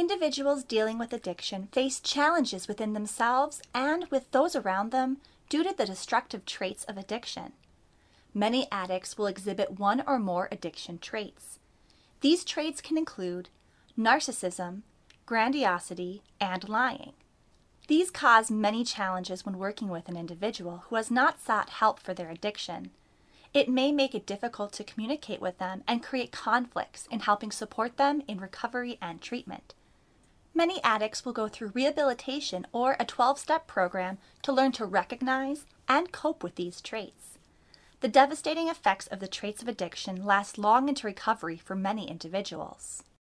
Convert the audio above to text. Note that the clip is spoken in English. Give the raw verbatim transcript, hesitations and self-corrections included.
Individuals dealing with addiction face challenges within themselves and with those around them due to the destructive traits of addiction. Many addicts will exhibit one or more addiction traits. These traits can include narcissism, grandiosity, and lying. These cause many challenges when working with an individual who has not sought help for their addiction. It may make it difficult to communicate with them and create conflicts in helping support them in recovery and treatment. Many addicts will go through rehabilitation or a twelve-step program to learn to recognize and cope with these traits. The devastating effects of the traits of addiction last long into recovery for many individuals.